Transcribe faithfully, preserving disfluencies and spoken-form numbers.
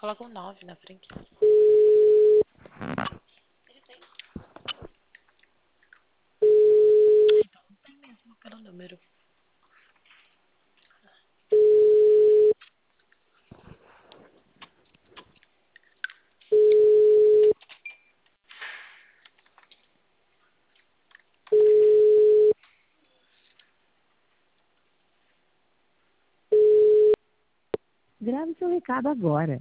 Coloca um nove na frente. Tem mesmo pelo número. Grave seu recado agora.